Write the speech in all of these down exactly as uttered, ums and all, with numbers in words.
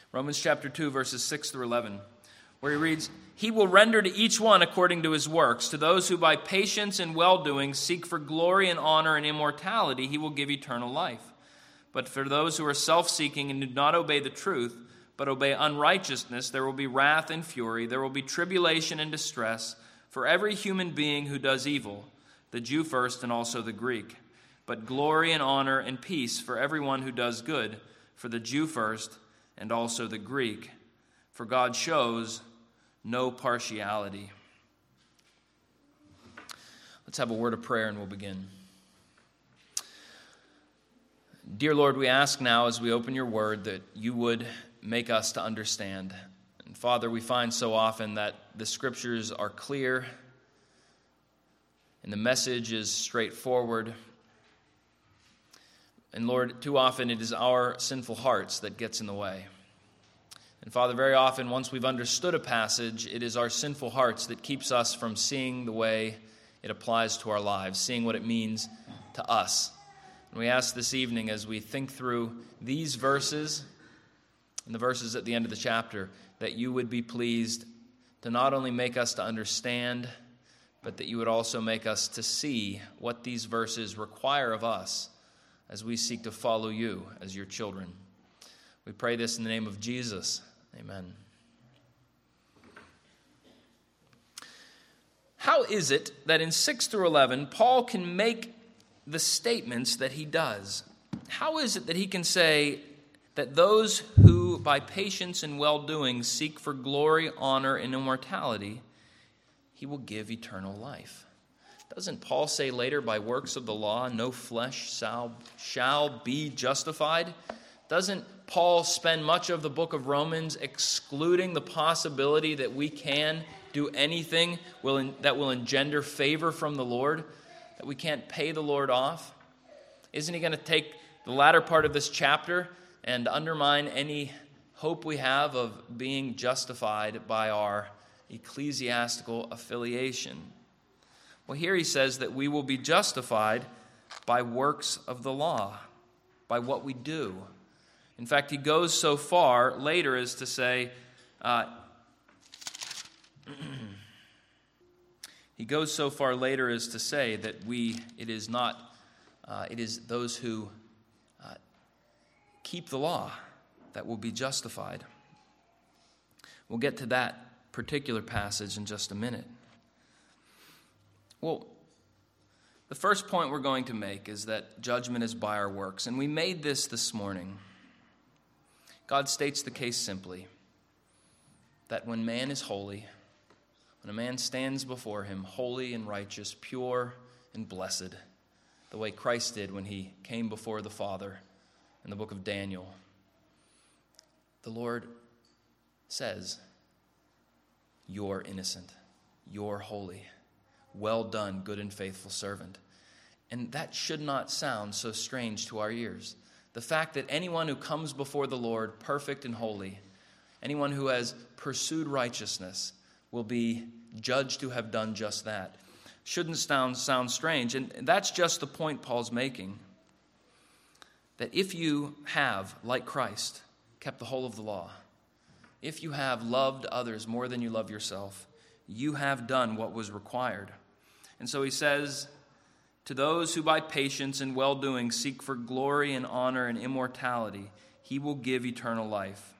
Romans chapter two, verses six through eleven, where he reads, "He will render to each one according to his works. To those who by patience and well-doing seek for glory and honor and immortality, he will give eternal life. But for those who are self-seeking and do not obey the truth, but obey unrighteousness, there will be wrath and fury. There will be tribulation and distress for every human being who does evil, the Jew first and also the Greek. But glory and honor and peace for everyone who does good, for the Jew first and also the Greek. For God shows no partiality." Let's have a word of prayer and we'll begin. Dear Lord, we ask now as we open your word that you would make us to understand. And Father, we find so often that the scriptures are clear and the message is straightforward. And Lord, too often it is our sinful hearts that gets in the way. And Father, very often once we've understood a passage, it is our sinful hearts that keeps us from seeing the way it applies to our lives, seeing what it means to us. And we ask this evening as we think through these verses and the verses at the end of the chapter, that you would be pleased to not only make us to understand, but that you would also make us to see what these verses require of us as we seek to follow you as your children. We pray this in the name of Jesus. Amen. How is it that in six through eleven, Paul can make the statements that he does? How is it that he can say that those who by patience and well-doing seek for glory, honor, and immortality, he will give eternal life? Doesn't Paul say later, by works of the law, no flesh shall, shall be justified? Doesn't Paul spend much of the book of Romans excluding the possibility that we can do anything will, that will engender favor from the Lord, that we can't pay the Lord off? Isn't he going to take the latter part of this chapter and undermine any hope we have of being justified by our ecclesiastical affiliation? Well, here he says that we will be justified by works of the law, by what we do. In fact, he goes so far later as to say, uh, he goes so far later as to say that we, it is not, uh, it is those who uh, keep the law that will be justified. We'll get to that particular passage in just a minute. Well, the first point we're going to make is that judgment is by our works. And we made this this morning. God states the case simply, that when man is holy, when a man stands before him, holy and righteous, pure and blessed, the way Christ did when he came before the Father in the book of Daniel, the Lord says, "You're innocent, you're holy. Well done, good and faithful servant." And that should not sound so strange to our ears. The fact that anyone who comes before the Lord perfect and holy, anyone who has pursued righteousness, will be judged to have done just that, shouldn't sound, sound strange. And that's just the point Paul's making. That if you have, like Christ, kept the whole of the law, if you have loved others more than you love yourself, you have done what was required. And so he says, to those who by patience and well-doing seek for glory and honor and immortality, he will give eternal life.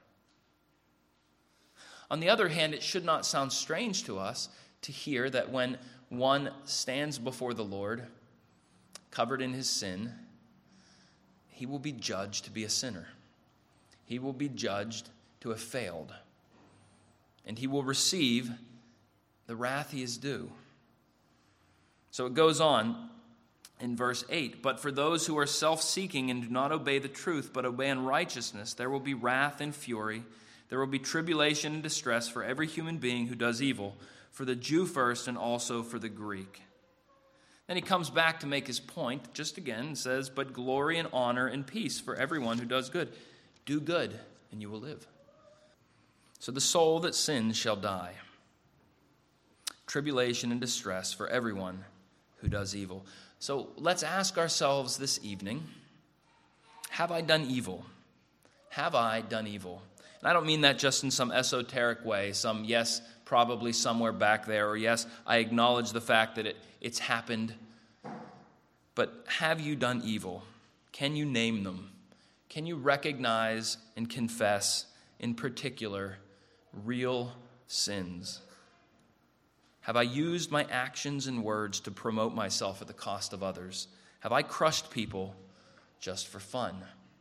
On the other hand, it should not sound strange to us to hear that when one stands before the Lord, covered in his sin, he will be judged to be a sinner. He will be judged to have failed. And he will receive the wrath he is due. So it goes on in verse eight, "But for those who are self-seeking and do not obey the truth, but obey unrighteousness, there will be wrath and fury. There will be tribulation and distress for every human being who does evil, for the Jew first and also for the Greek." Then he comes back to make his point, just again, and says, "But glory and honor and peace for everyone who does good. Do good, and you will live. So the soul that sins shall die. Tribulation and distress for everyone who does evil." So let's ask ourselves this evening, have I done evil? Have I done evil? And I don't mean that just in some esoteric way, some yes, probably somewhere back there, or yes, I acknowledge the fact that it, it's happened. But have you done evil? Can you name them? Can you recognize and confess, in particular, real sins? Have I used my actions and words to promote myself at the cost of others? Have I crushed people just for fun?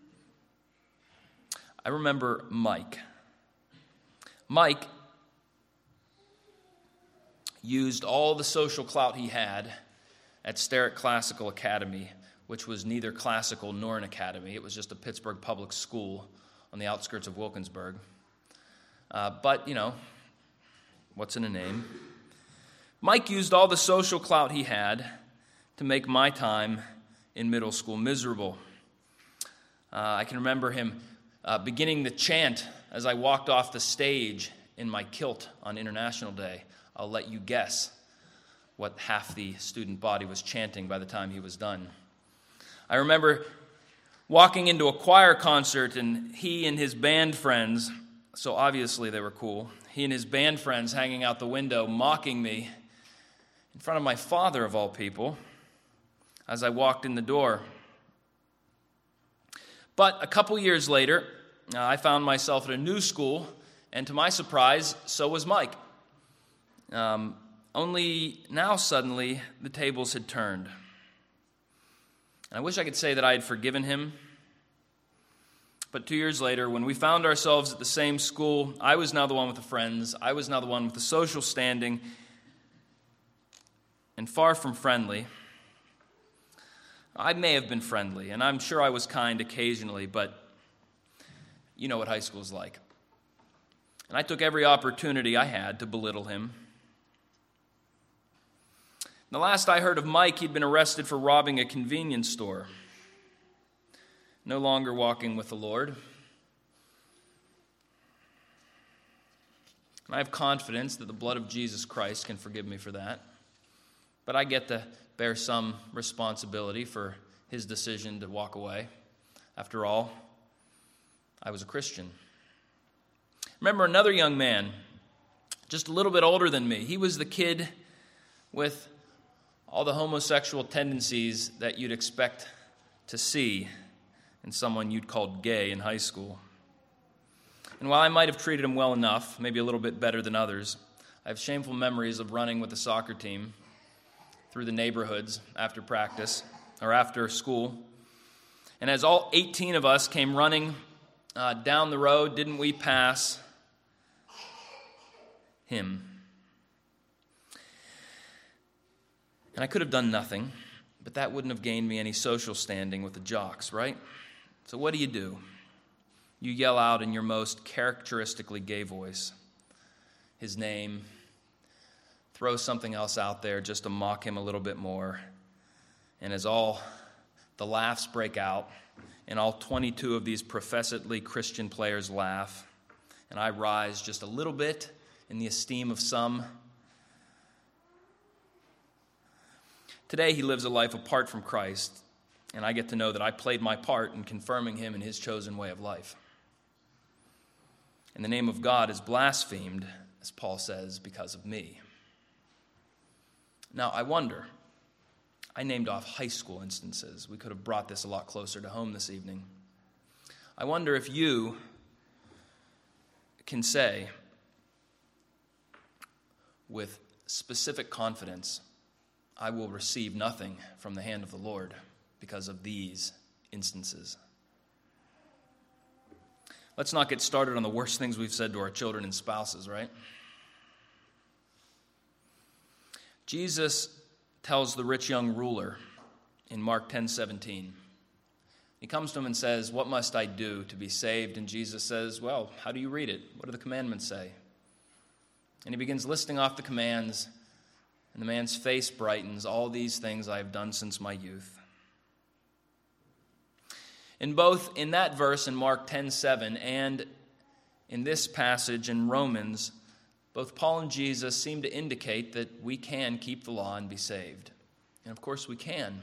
I remember Mike. Mike used all the social clout he had at Sterrett Classical Academy, which was neither classical nor an academy. It was just a Pittsburgh public school on the outskirts of Wilkinsburg. Uh, but, you know, what's in a name? Mike used all the social clout he had to make my time in middle school miserable. Uh, I can remember him uh, beginning the chant as I walked off the stage in my kilt on International Day. I'll let you guess what half the student body was chanting by the time he was done. I remember walking into a choir concert, and he and his band friends, so obviously they were cool, he and his band friends hanging out the window, mocking me in front of my father, of all people, as I walked in the door. But a couple years later, uh, I found myself at a new school, and to my surprise, so was Mike. Um, only now suddenly the tables had turned. And I wish I could say that I had forgiven him. But two years later, when we found ourselves at the same school, I was now the one with the friends. I was now the one with the social standing. And far from friendly. I may have been friendly, and I'm sure I was kind occasionally, but you know what high school is like. And I took every opportunity I had to belittle him. The last I heard of Mike, he'd been arrested for robbing a convenience store. No longer walking with the Lord. And I have confidence that the blood of Jesus Christ can forgive me for that. But I get to bear some responsibility for his decision to walk away. After all, I was a Christian. Remember another young man, just a little bit older than me. He was the kid with all the homosexual tendencies that you'd expect to see in someone you'd called gay in high school. And while I might have treated him well enough, maybe a little bit better than others, I have shameful memories of running with the soccer team through the neighborhoods after practice or after school. And as all eighteen of us came running uh, down the road, didn't we pass him? And I could have done nothing, but that wouldn't have gained me any social standing with the jocks, right? So what do you do? You yell out in your most characteristically gay voice his name, throw something else out there just to mock him a little bit more. And as all the laughs break out, and all twenty-two of these professedly Christian players laugh, and I rise just a little bit in the esteem of some, today he lives a life apart from Christ, and I get to know that I played my part in confirming him in his chosen way of life. And the name of God is blasphemed, as Paul says, because of me. Now, I wonder, I named off high school instances. We could have brought this a lot closer to home this evening. I wonder if you can say with specific confidence, I will receive nothing from the hand of the Lord because of these instances. Let's not get started on the worst things we've said to our children and spouses, right? Jesus tells the rich young ruler in Mark ten seventeen. He comes to him and says, "What must I do to be saved?" And Jesus says, "Well, how do you read it? What do the commandments say?" And he begins listing off the commands, and the man's face brightens. "All these things I have done since my youth." In both in that verse in Mark ten seven and in this passage in Romans, both Paul and Jesus seem to indicate that we can keep the law and be saved. And of course we can,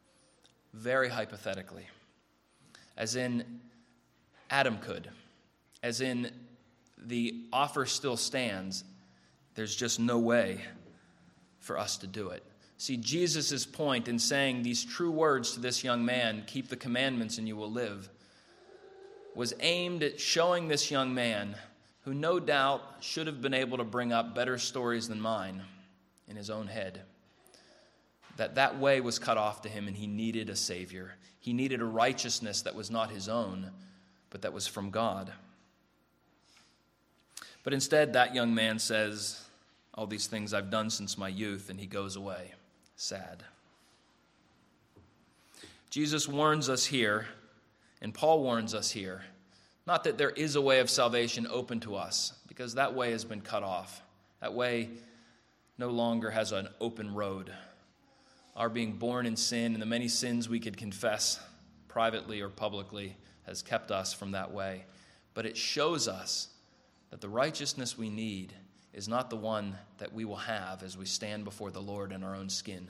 very hypothetically. As in, Adam could, as in the offer still stands. There's just no way for us to do it. See, Jesus' point in saying these true words to this young man, keep the commandments and you will live, was aimed at showing this young man, who no doubt should have been able to bring up better stories than mine in his own head, that that way was cut off to him and he needed a Savior. He needed a righteousness that was not his own, but that was from God. But instead, that young man says, all these things I've done since my youth, and he goes away, sad. Jesus warns us here, and Paul warns us here, not that there is a way of salvation open to us, because that way has been cut off. That way no longer has an open road. Our being born in sin and the many sins we could confess privately or publicly has kept us from that way. But it shows us that the righteousness we need is not the one that we will have as we stand before the Lord in our own skin.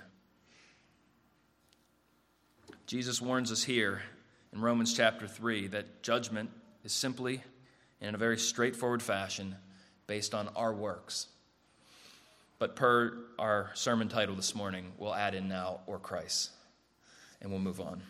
Jesus warns us here in Romans chapter three that judgment is simply, and in a very straightforward fashion, based on our works. But per our sermon title this morning, we'll add in now, or Christ, and we'll move on.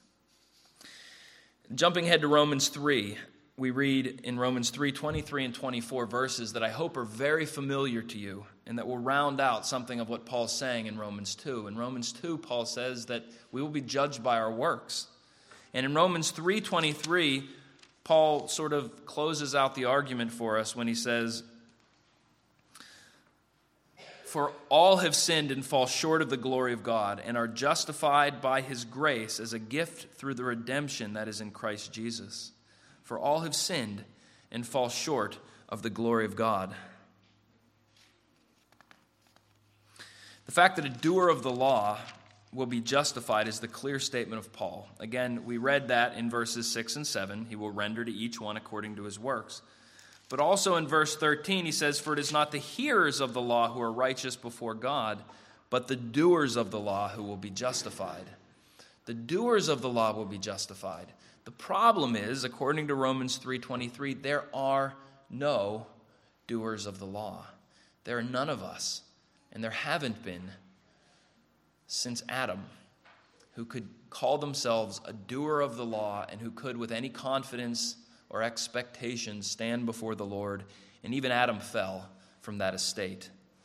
Jumping ahead to Romans three, we read in Romans three, twenty-three and twenty-four verses that I hope are very familiar to you and that will round out something of what Paul's saying in Romans two. In Romans two, Paul says that we will be judged by our works. And in Romans three twenty-three, Paul sort of closes out the argument for us when he says, for all have sinned and fall short of the glory of God and are justified by his grace as a gift through the redemption that is in Christ Jesus. For all have sinned and fall short of the glory of God. The fact that a doer of the law will be justified is the clear statement of Paul. Again, we read that in verses six and seven. He will render to each one according to his works. But also in verse thirteen, he says, for it is not the hearers of the law who are righteous before God, but the doers of the law who will be justified. The doers of the law will be justified. The problem is, according to Romans three twenty-three, there are no doers of the law. There are none of us, and there haven't been since Adam, who could call themselves a doer of the law and who could with any confidence or expectation stand before the Lord. And even Adam fell from that estate.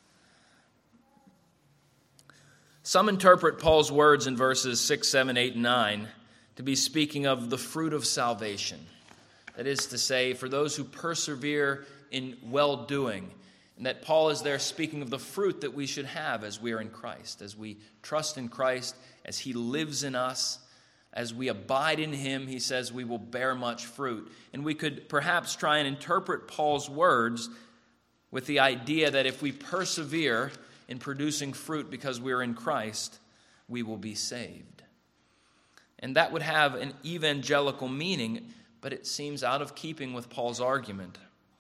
Some interpret Paul's words in verses six, seven, eight, and nine to be speaking of the fruit of salvation. That is to say, for those who persevere in well-doing, and that Paul is there speaking of the fruit that we should have as we are in Christ, as we trust in Christ, as he lives in us, as we abide in him, he says we will bear much fruit. And we could perhaps try and interpret Paul's words with the idea that if we persevere in producing fruit because we are in Christ, we will be saved. And that would have an evangelical meaning, but it seems out of keeping with Paul's argument.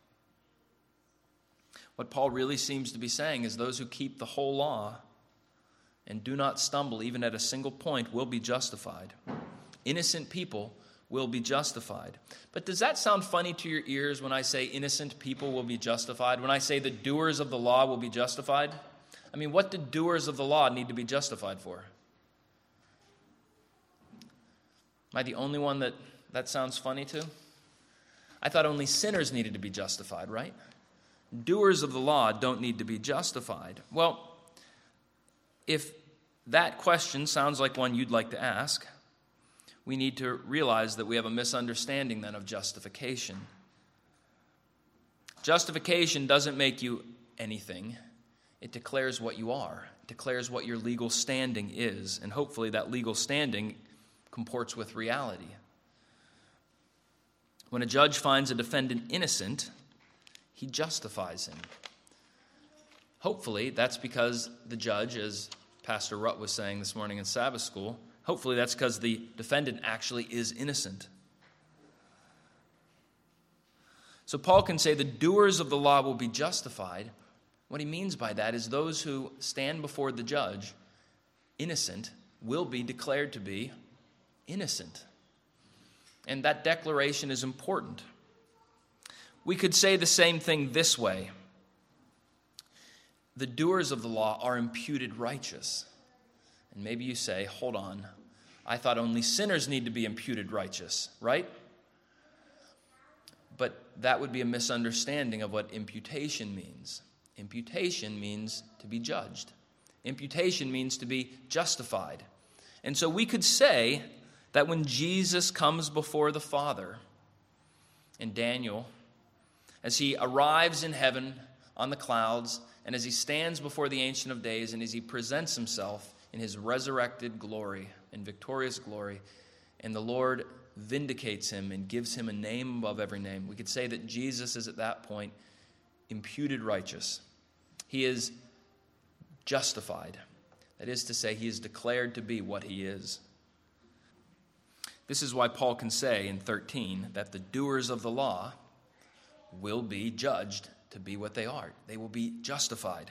What Paul really seems to be saying is those who keep the whole law and do not stumble even at a single point will be justified. Innocent people will be justified. But does that sound funny to your ears when I say innocent people will be justified? When I say the doers of the law will be justified? I mean, what do doers of the law need to be justified for? Am I the only one that that sounds funny to? I thought only sinners needed to be justified, right? Doers of the law don't need to be justified. Well, if that question sounds like one you'd like to ask, we need to realize that we have a misunderstanding then of justification. Justification doesn't make you anything. It declares what you are. It declares what your legal standing is. And hopefully that legal standing comports with reality. When a judge finds a defendant innocent, he justifies him. Hopefully that's because the judge, as Pastor Rutt was saying this morning in Sabbath school, hopefully that's because the defendant actually is innocent. So Paul can say the doers of the law will be justified. What he means by that is those who stand before the judge, innocent, will be declared to be innocent. And that declaration is important. we could say the same thing this way. The doers of the law are imputed righteous. And maybe you say, hold on, I thought only sinners need to be imputed righteous, right? But that would be a misunderstanding of what imputation means. Imputation means to be judged. Imputation means to be justified. And so we could say that when Jesus comes before the Father in Daniel, as he arrives in heaven on the clouds, and as he stands before the Ancient of Days, and as he presents himself in his resurrected glory and victorious glory, and the Lord vindicates him and gives him a name above every name, we could say that Jesus is at that point imputed righteous. He is justified. That is to say, he is declared to be what he is. This is why Paul can say in thirteen that the doers of the law will be judged to be what they are. They will be justified.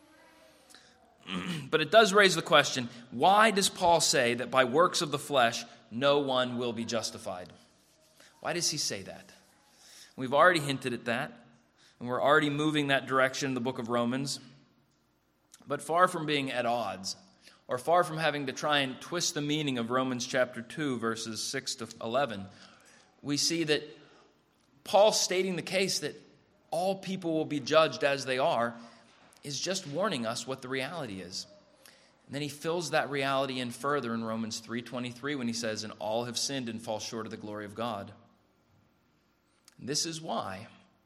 But it does raise the question, why does Paul say that by works of the flesh, no one will be justified? Why does he say that? We've already hinted at that, and we're already moving that direction in the book of Romans. But far from being at odds, or far from having to try and twist the meaning of Romans chapter two, verses six to eleven, we see that Paul stating the case that all people will be judged as they are is just warning us what the reality is. And then he fills that reality in further in Romans three twenty-three when he says, and all have sinned and fall short of the glory of God. And this is why,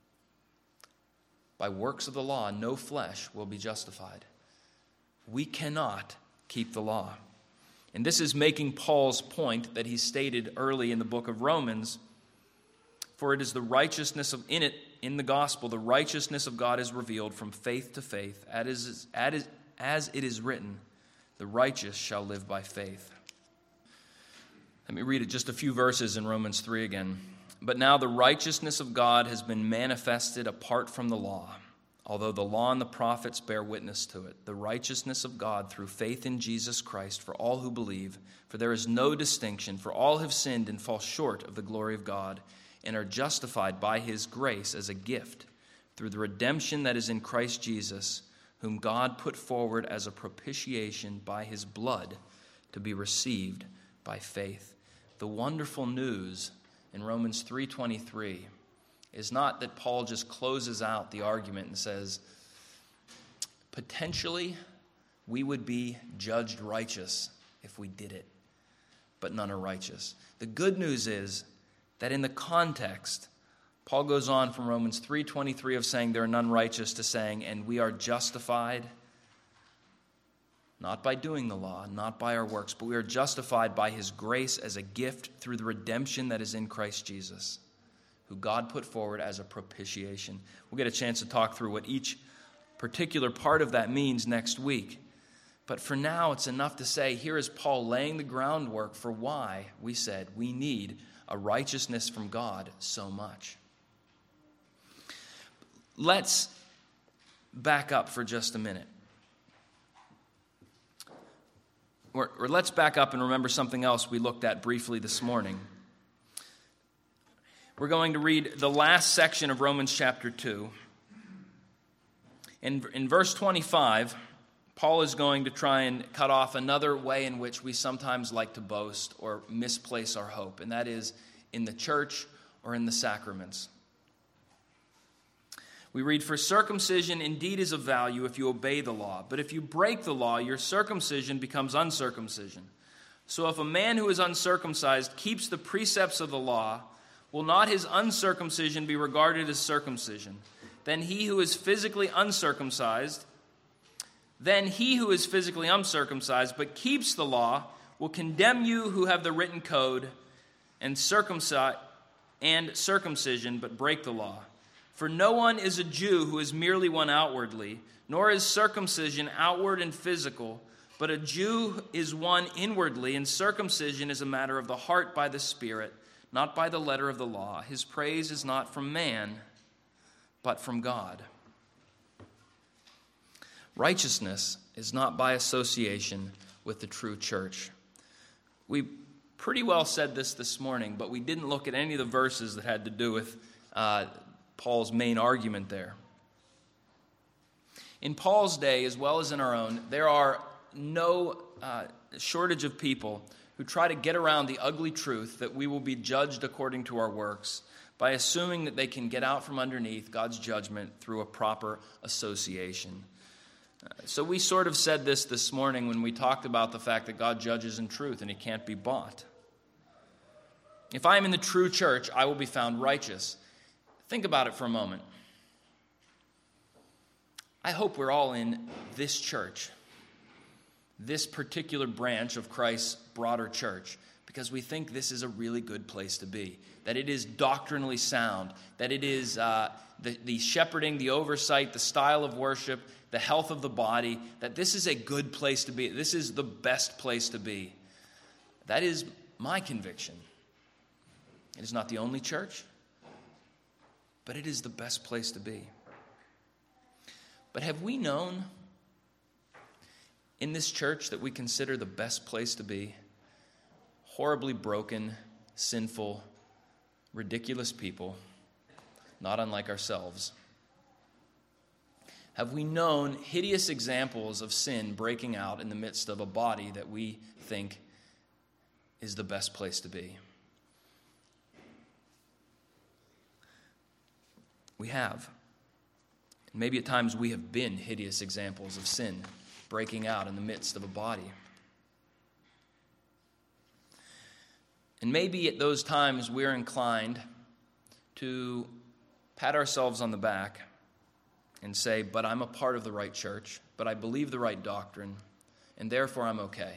by works of the law, no flesh will be justified. We cannot keep the law. And this is making Paul's point that he stated early in the book of Romans, for it is the righteousness of in it, in the gospel, the righteousness of God is revealed from faith to faith, as, as, as it is written, the righteous shall live by faith. Let me read it just a few verses in Romans three again. But now the righteousness of God has been manifested apart from the law, although the law and the prophets bear witness to it, the righteousness of God through faith in Jesus Christ for all who believe, for there is no distinction, for all have sinned and fall short of the glory of God, and are justified by his grace as a gift through the redemption that is in Christ Jesus, whom God put forward as a propitiation by his blood to be received by faith. The wonderful news in Romans three twenty-three is not that Paul just closes out the argument and says, potentially we would be judged righteous if we did it, but none are righteous. The good news is that in the context, Paul goes on from Romans three twenty-three of saying there are none righteous to saying, and we are justified, not by doing the law, not by our works, but we are justified by his grace as a gift through the redemption that is in Christ Jesus, who God put forward as a propitiation. We'll get a chance to talk through what each particular part of that means next week. But for now, it's enough to say, here is Paul laying the groundwork for why we said we need a righteousness from God so much. Let's back up for just a minute. Or, or let's back up and remember something else we looked at briefly this morning. We're going to read the last section of Romans chapter two. In, in verse twenty-five, Paul is going to try and cut off another way in which we sometimes like to boast or misplace our hope, and that is in the church or in the sacraments. We read, for circumcision indeed is of value if you obey the law, but if you break the law, your circumcision becomes uncircumcision. So if a man who is uncircumcised keeps the precepts of the law, will not his uncircumcision be regarded as circumcision? Then he who is physically uncircumcised, then he who is physically uncircumcised but keeps the law will condemn you who have the written code and circumcise and circumcision but break the law. For no one is a Jew who is merely one outwardly, nor is circumcision outward and physical, but a Jew is one inwardly, and circumcision is a matter of the heart by the Spirit, not by the letter of the law. His praise is not from man, but from God. Righteousness is not by association with the true church. We pretty well said this this morning, but we didn't look at any of the verses that had to do with uh, Paul's main argument there. In Paul's day, as well as in our own, there are no uh, shortage of people who try to get around the ugly truth that we will be judged according to our works by assuming that they can get out from underneath God's judgment through a proper association. Uh, so we sort of said this this morning when we talked about the fact that God judges in truth and he can't be bought. If I am in the true church, I will be found righteous. Think about it for a moment. I hope we're all in this church, this particular branch of Christ's broader church, because we think this is a really good place to be, that it is doctrinally sound, that it is uh, the, the shepherding, the oversight, the style of worship, the health of the body, that this is a good place to be. This is the best place to be. That is my conviction. It is not the only church, but it is the best place to be. But have we known in this church that we consider the best place to be horribly broken, sinful, ridiculous people, not unlike ourselves? Have we known hideous examples of sin breaking out in the midst of a body that we think is the best place to be? We have. And maybe at times we have been hideous examples of sin breaking out in the midst of a body. And maybe at those times we're inclined to pat ourselves on the back and say, but I'm a part of the right church, but I believe the right doctrine, and therefore I'm okay.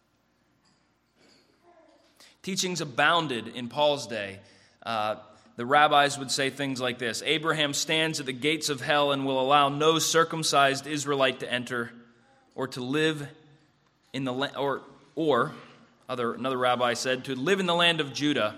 Teachings abounded in Paul's day. Uh, the rabbis would say things like this: Abraham stands at the gates of hell and will allow no circumcised Israelite to enter or to live in the land, or, or other, another rabbi said, to live in the land of Judah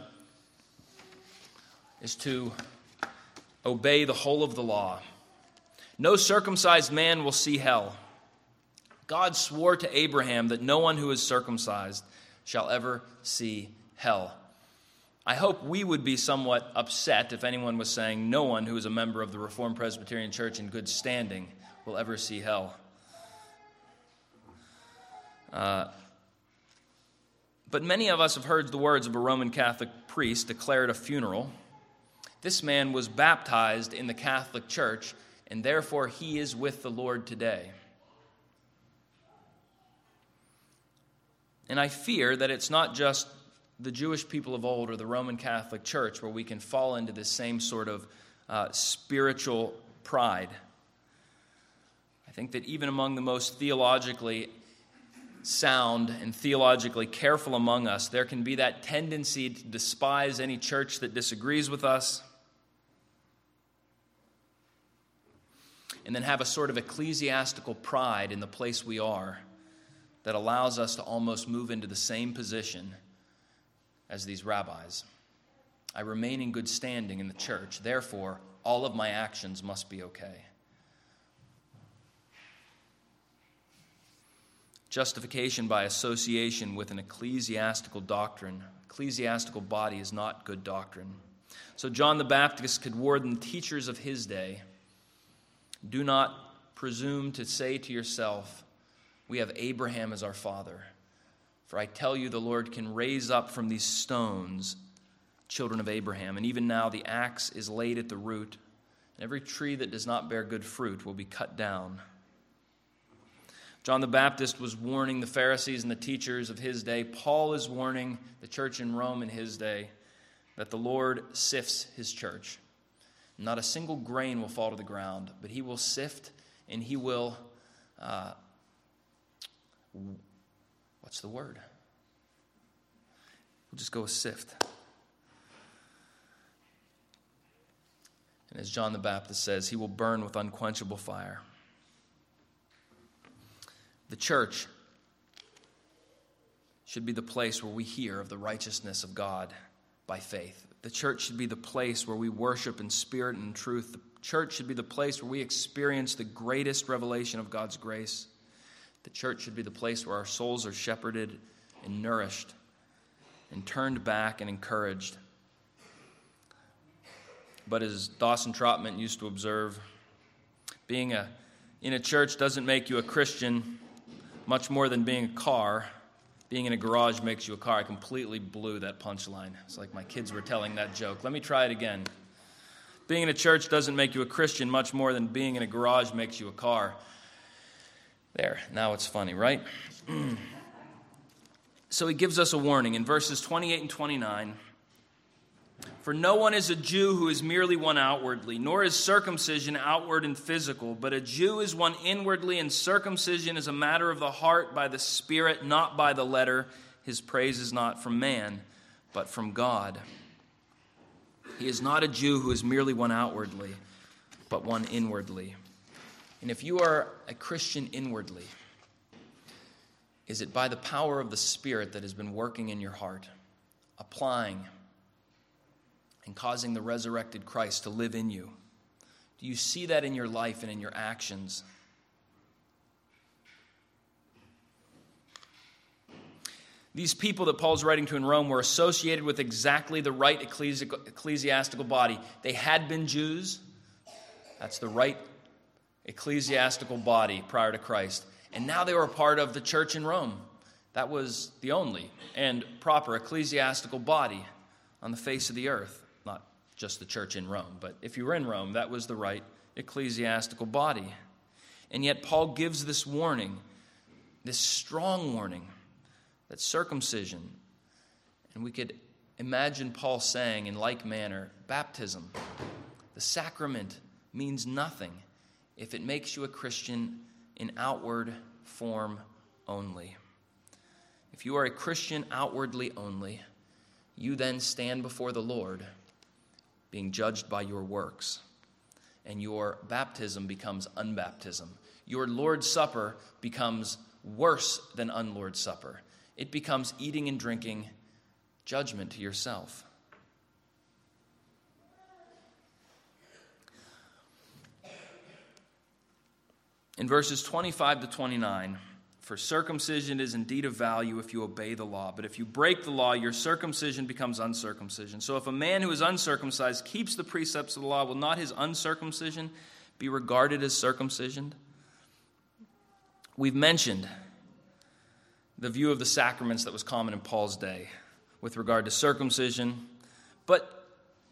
is to obey the whole of the law. No circumcised man will see hell. God swore to Abraham that no one who is circumcised shall ever see hell. I hope we would be somewhat upset if anyone was saying no one who is a member of the Reformed Presbyterian Church in good standing will ever see hell. Uh, but many of us have heard the words of a Roman Catholic priest declare at a funeral. This man was baptized in the Catholic Church, and therefore he is with the Lord today. And I fear that it's not just the Jewish people of old or the Roman Catholic Church where we can fall into this same sort of uh, spiritual pride. I think that even among the most theologically sound and theologically careful among us, there can be that tendency to despise any church that disagrees with us, and then have a sort of ecclesiastical pride in the place we are that allows us to almost move into the same position as these rabbis. I remain in good standing in the church, therefore all of my actions must be okay. Justification by association with an ecclesiastical doctrine, ecclesiastical body, is not good doctrine. So John the Baptist could warn the teachers of his day, do not presume to say to yourself, we have Abraham as our father. For I tell you, the Lord can raise up from these stones children of Abraham. And even now the axe is laid at the root, and every tree that does not bear good fruit will be cut down. John the Baptist was warning the Pharisees and the teachers of his day. Paul is warning the church in Rome in his day that the Lord sifts his church. Not a single grain will fall to the ground, but he will sift and he will, uh, what's the word? We'll just go with sift. And as John the Baptist says, he will burn with unquenchable fire. The church should be the place where we hear of the righteousness of God by faith. The church should be the place where we worship in spirit and in truth. The church should be the place where we experience the greatest revelation of God's grace. The church should be the place where our souls are shepherded and nourished and turned back and encouraged but as Dawson Trotman used to observe, being a, in a church doesn't make you a Christian much more than being a car. Being in a garage makes you a car. I completely blew that punchline. It's like my kids were telling that joke. Let me try it again. Being in a church doesn't make you a Christian much more than being in a garage makes you a car. There, now it's funny, right? So he gives us a warning in verses twenty-eight and twenty-nine. For no one is a Jew who is merely one outwardly, nor is circumcision outward and physical, but a Jew is one inwardly, and circumcision is a matter of the heart by the Spirit, not by the letter. His praise is not from man, but from God. He is not a Jew who is merely one outwardly, but one inwardly. And if you are a Christian inwardly, is it by the power of the Spirit that has been working in your heart, applying and causing the resurrected Christ to live in you? Do you see that in your life and in your actions? These people that Paul's writing to in Rome were associated with exactly the right ecclesi- ecclesiastical body. They had been Jews. That's the right ecclesiastical body prior to Christ. And now they were a part of the church in Rome. That was the only and proper ecclesiastical body on the face of the earth. Not just the church in Rome, but if you were in Rome, that was the right ecclesiastical body. And yet Paul gives this warning, this strong warning, that circumcision, and we could imagine Paul saying in like manner, baptism, the sacrament means nothing if it makes you a Christian in outward form only. If you are a Christian outwardly only, you then stand before the Lord being judged by your works, and your baptism becomes unbaptism. Your Lord's Supper becomes worse than unlord's supper. It becomes eating and drinking judgment to yourself. In verses twenty-five to twenty-nine, for circumcision is indeed of value if you obey the law, but if you break the law, your circumcision becomes uncircumcision. So if a man who is uncircumcised keeps the precepts of the law, will not his uncircumcision be regarded as circumcision? We've mentioned the view of the sacraments that was common in Paul's day with regard to circumcision, but,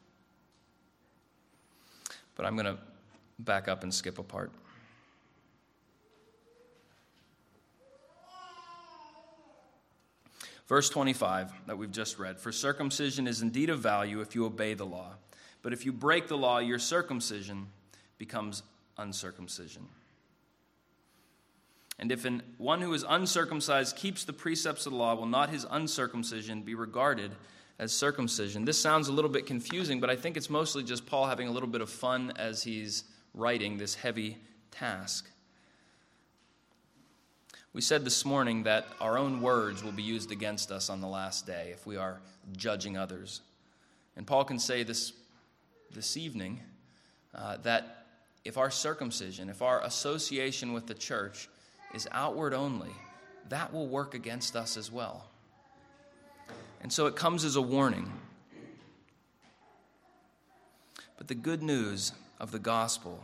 but I'm going to back up and skip a part. Verse twenty-five that we've just read, for circumcision is indeed of value if you obey the law, but if you break the law, your circumcision becomes uncircumcision. And if an, one who is uncircumcised keeps the precepts of the law, will not his uncircumcision be regarded as circumcision? This sounds a little bit confusing, but I think it's mostly just Paul having a little bit of fun as he's writing this heavy task. We said this morning that our own words will be used against us on the last day if we are judging others. And Paul can say this this evening uh, that if our circumcision, if our association with the church is outward only, that will work against us as well. And so it comes as a warning. But the good news of the gospel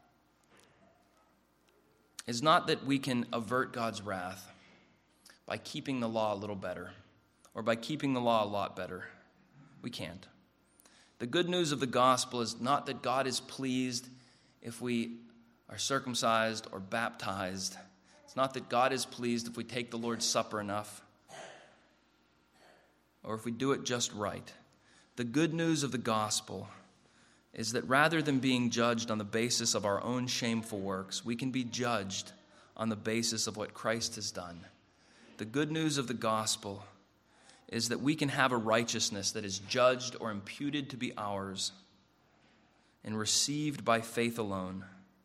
is not that we can avert God's wrath by keeping the law a little better or by keeping the law a lot better. We can't. The good news of the gospel is not that God is pleased if we are circumcised or baptized. It's not that God is pleased if we take the Lord's Supper enough or if we do it just right. The good news of the gospel is that rather than being judged on the basis of our own shameful works, we can be judged on the basis of what Christ has done. The good news of the gospel is that we can have a righteousness that is judged or imputed to be ours and received by faith alone.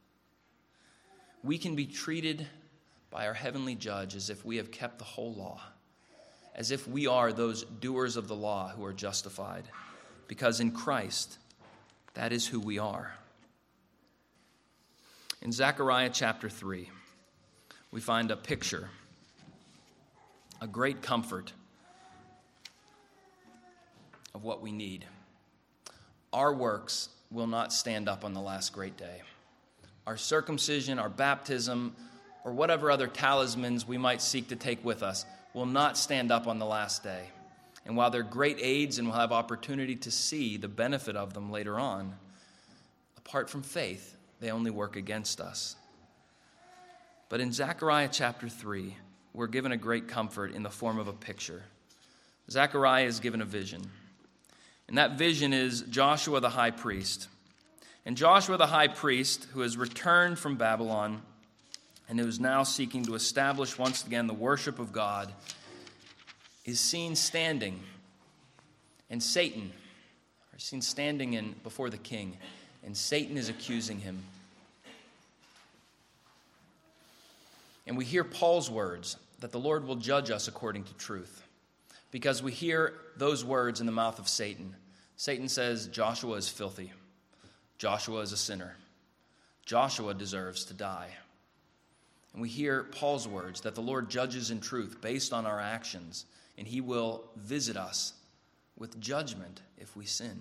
We can be treated by our heavenly judge as if we have kept the whole law, as if we are those doers of the law who are justified, because in Christ, that is who we are. In Zechariah chapter three, we find a picture, a great comfort of what we need. Our works will not stand up on the last great day. Our circumcision, our baptism, or whatever other talismans we might seek to take with us will not stand up on the last day. And while they're great aids and we'll have opportunity to see the benefit of them later on, apart from faith, they only work against us. But in Zechariah chapter three, we're given a great comfort in the form of a picture. Zechariah is given a vision. And that vision is Joshua the high priest. And Joshua the high priest, who has returned from Babylon and who is now seeking to establish once again the worship of God, is seen standing. And Satan is seen standing in before the king. And Satan is accusing him. And we hear Paul's words that the Lord will judge us according to truth. Because we hear those words in the mouth of Satan. Satan says, Joshua is filthy. Joshua is a sinner. Joshua deserves to die. And we hear Paul's words that the Lord judges in truth based on our actions, and he will visit us with judgment if we sin.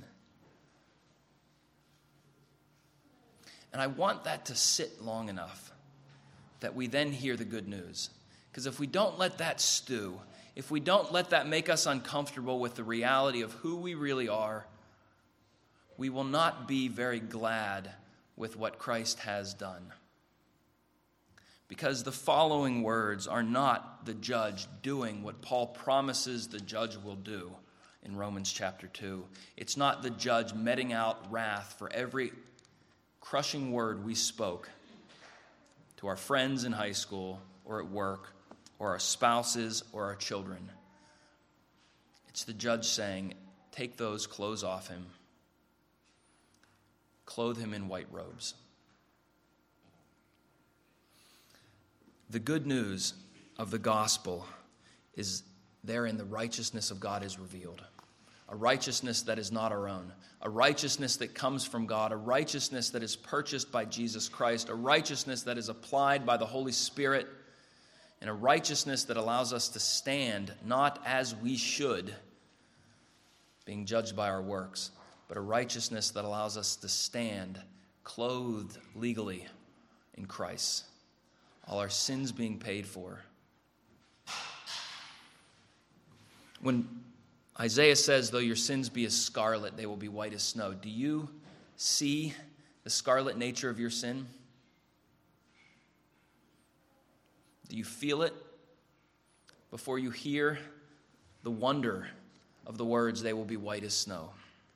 And I want that to sit long enough that we then hear the good news. Because if we don't let that stew, if we don't let that make us uncomfortable with the reality of who we really are, we will not be very glad with what Christ has done. Because the following words are not the judge doing what Paul promises the judge will do in Romans chapter two. It's not the judge meting out wrath for every crushing word we spoke to our friends in high school or at work, or our spouses, or our children. It's the judge saying, take those clothes off him. Clothe him in white robes. The good news of the gospel is therein the righteousness of God is revealed. A righteousness that is not our own. A righteousness that comes from God. A righteousness that is purchased by Jesus Christ. A righteousness that is applied by the Holy Spirit. And a righteousness that allows us to stand not as we should, being judged by our works, but a righteousness that allows us to stand clothed legally in Christ. All our sins being paid for. When Isaiah says, though your sins be as scarlet, they will be white as snow. Do you see the scarlet nature of your sin? Do you feel it before you hear the wonder of the words, they will be white as snow?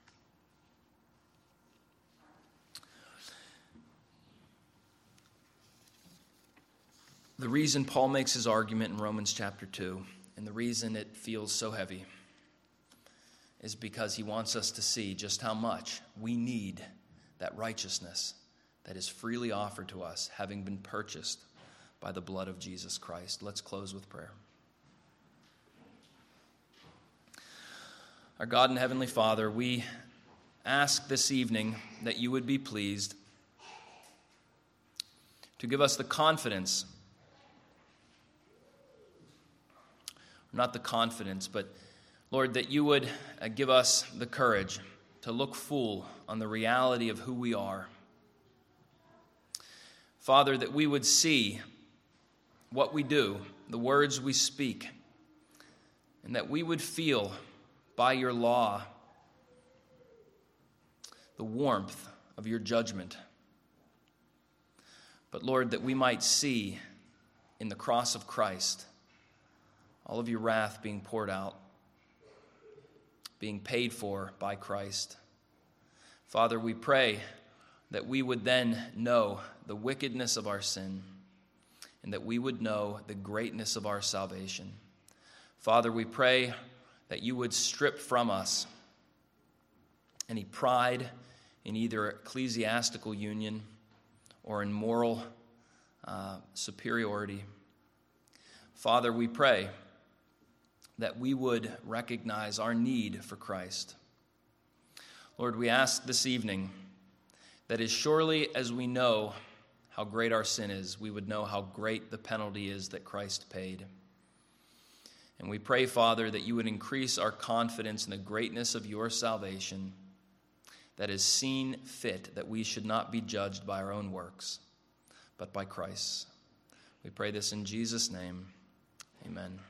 The reason Paul makes his argument in Romans chapter two, and the reason it feels so heavy, is because he wants us to see just how much we need that righteousness that is freely offered to us, having been purchased by the blood of Jesus Christ. Let's close with prayer. Our God and Heavenly Father, we ask this evening that you would be pleased to give us the confidence, not the confidence, but Lord, that you would give us the courage to look full on the reality of who we are. Father, that we would see what we do, the words we speak, and that we would feel by your law the warmth of your judgment. But Lord, that we might see in the cross of Christ all of your wrath being poured out, being paid for by Christ. Father, we pray that we would then know the wickedness of our sin, and that we would know the greatness of our salvation. Father, we pray that you would strip from us any pride in either ecclesiastical union or in moral uh, superiority. Father, we pray that we would recognize our need for Christ. Lord, we ask this evening that as surely as we know how great our sin is, we would know how great the penalty is that Christ paid. And we pray, Father, that you would increase our confidence in the greatness of your salvation, that has seen fit that we should not be judged by our own works, but by Christ's. We pray this in Jesus' name. Amen.